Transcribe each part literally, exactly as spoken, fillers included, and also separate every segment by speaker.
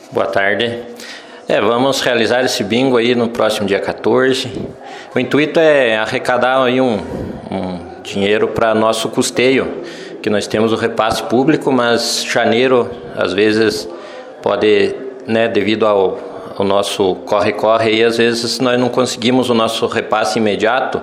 Speaker 1: Boa tarde. É, vamos realizar esse bingo aí no próximo dia quatorze. O intuito é arrecadar aí um, um dinheiro para nosso custeio, que nós temos o repasse público, mas janeiro, às vezes, pode, né, devido ao, ao nosso corre-corre, aí, às vezes nós não conseguimos o nosso repasse imediato,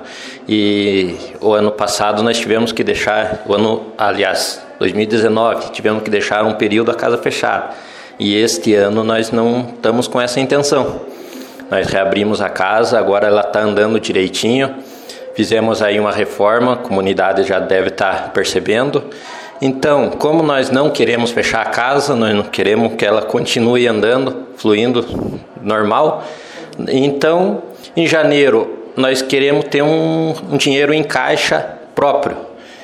Speaker 1: e o ano passado nós tivemos que deixar, o ano, aliás, dois mil e dezenove, tivemos que deixar um período a casa fechada. E este ano nós não estamos com essa intenção. Nós reabrimos a casa, agora ela está andando direitinho. Fizemos aí uma reforma, a comunidade já deve estar percebendo. Então, como nós não queremos fechar a casa, nós não queremos que ela continue andando, fluindo normal. Então, em janeiro, nós queremos ter um, um dinheiro em caixa próprio.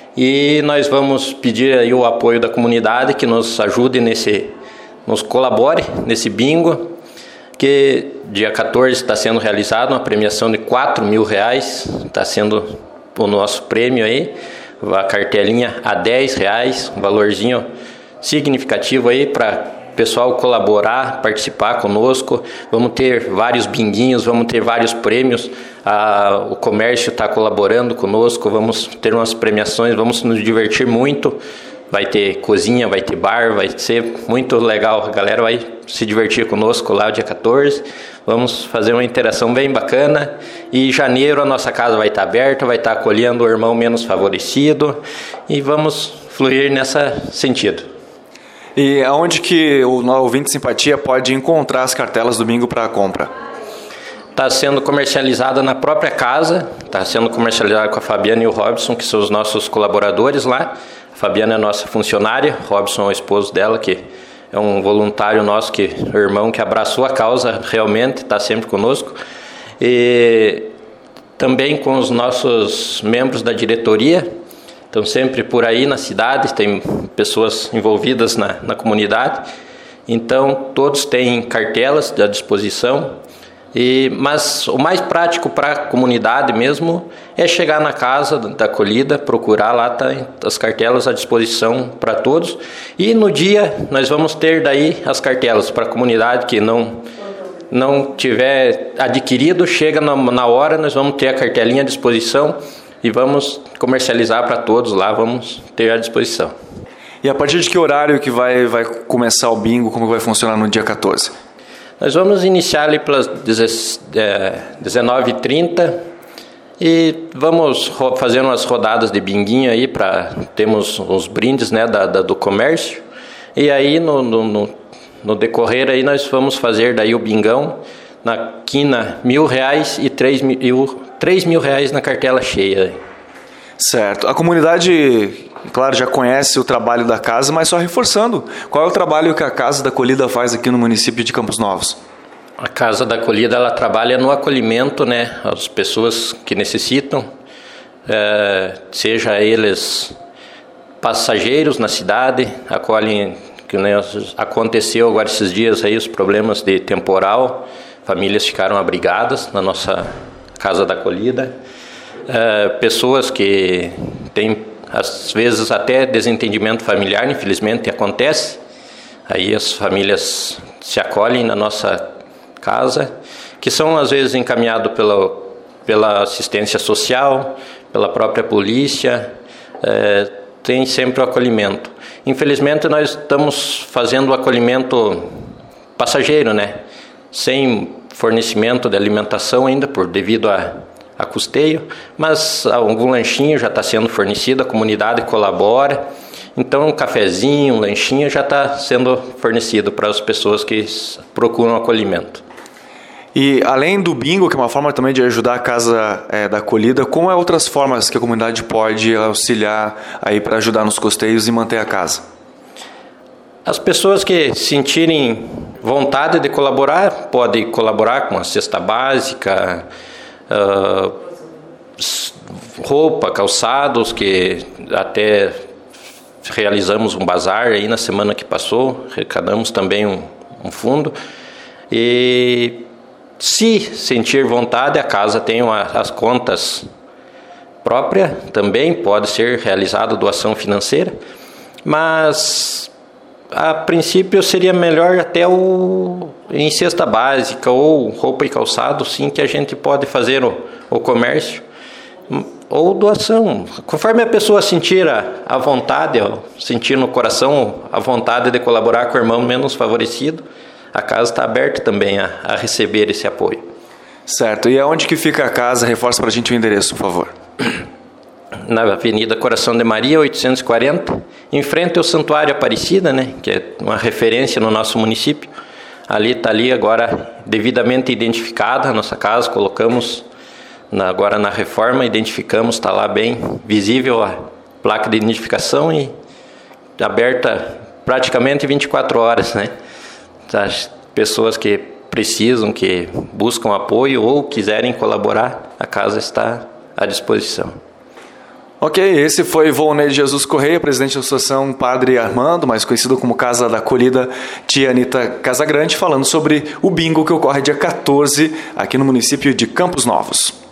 Speaker 1: E nós vamos pedir aí o apoio da comunidade que nos ajude nesse nos colabore nesse bingo, que dia quatorze está sendo realizado uma premiação de quatro mil reais, está sendo o nosso prêmio aí, a cartelinha a dez reais, um valorzinho significativo aí para o pessoal colaborar, participar conosco. Vamos ter vários binguinhos, vamos ter vários prêmios, ah, o comércio está colaborando conosco, vamos ter umas premiações, vamos nos divertir muito. Vai ter cozinha, vai ter bar, vai ser muito legal. A galera vai se divertir conosco lá dia quatorze. Vamos fazer uma interação bem bacana. E em janeiro a nossa casa vai estar aberta, vai estar acolhendo o irmão menos favorecido. E vamos fluir nesse sentido.
Speaker 2: E aonde que o ouvinte de Simpatia pode encontrar as cartelas do bingo para compra?
Speaker 1: Está sendo comercializada na própria casa. Está sendo comercializada com a Fabiana e o Robson, que são os nossos colaboradores lá. Fabiana é nossa funcionária, Robson é o esposo dela, que é um voluntário nosso, que o irmão que abraçou a causa realmente, está sempre conosco. E também com os nossos membros da diretoria, estão sempre por aí na cidade, tem pessoas envolvidas na, na comunidade. Então, todos têm cartelas à disposição. E, mas o mais prático para a comunidade mesmo é chegar na casa da acolhida, procurar lá, tá as cartelas à disposição para todos. E no dia nós vamos ter daí as cartelas para a comunidade que não, não tiver adquirido, chega na, na hora, nós vamos ter a cartelinha à disposição e vamos comercializar para todos lá, vamos ter à disposição.
Speaker 2: E a partir de que horário que vai, vai começar o bingo, como vai funcionar no dia quatorze?
Speaker 1: Nós vamos iniciar ali pelas dezenove e trinta e vamos fazer umas rodadas de binguinho aí, para temos os brindes, né, da, da, do comércio. E aí no, no, no decorrer aí nós vamos fazer daí o bingão na quina mil reais e três mil, três mil reais na cartela cheia.
Speaker 2: Certo. A comunidade, claro, já conhece o trabalho da casa, mas só reforçando, qual é o trabalho que a Casa da Acolhida faz aqui no município de Campos Novos?
Speaker 1: A Casa da Acolhida, ela trabalha no acolhimento, né, às pessoas que necessitam, é, seja eles passageiros na cidade, acolhem, que né, aconteceu agora esses dias aí os problemas de temporal, famílias ficaram abrigadas na nossa Casa da Acolhida. Uh, pessoas que têm, às vezes, até desentendimento familiar, infelizmente acontece. Aí as famílias se acolhem na nossa casa, que são, às vezes, encaminhados pela, pela assistência social, pela própria polícia, uh, tem sempre o acolhimento. Infelizmente, nós estamos fazendo o acolhimento passageiro, né? Sem fornecimento de alimentação ainda, por devido a a custeio, mas algum lanchinho já está sendo fornecido, a comunidade colabora, então um cafezinho, um lanchinho já está sendo fornecido para as pessoas que procuram acolhimento.
Speaker 2: E além do bingo, que é uma forma também de ajudar a Casa é, da Acolhida, como é outras formas que a comunidade pode auxiliar aí para ajudar nos custeios e manter a casa?
Speaker 1: As pessoas que sentirem vontade de colaborar, podem colaborar com a cesta básica, Uh, roupa, calçados, que até realizamos um bazar aí na semana que passou, arrecadamos também um, um fundo. E se sentir vontade, a casa tem uma, as contas próprias, também pode ser realizada doação financeira, mas a princípio seria melhor até o em cesta básica ou roupa e calçado, sim, que a gente pode fazer o, o comércio, ou doação, conforme a pessoa sentir a, a vontade, sentir no coração a vontade de colaborar com o irmão menos favorecido, a casa está aberta também a, a receber esse apoio.
Speaker 2: Certo, e aonde que fica a casa? Reforça para a gente o endereço, por favor.
Speaker 1: Na Avenida Coração de Maria, oitocentos e quarenta, em frente ao Santuário Aparecida, né, que é uma referência no nosso município. Ali está ali agora devidamente identificada a nossa casa, colocamos na, agora na reforma, identificamos, está lá bem visível a placa de identificação e aberta praticamente vinte e quatro horas, né? As pessoas que precisam, que buscam apoio ou quiserem colaborar, a casa está à disposição.
Speaker 2: Ok, esse foi Volney de Jesus Correia, presidente da Associação Padre Armando, mais conhecido como Casa da Acolhida Tia Anita Casagrande, falando sobre o bingo que ocorre dia quatorze aqui no município de Campos Novos.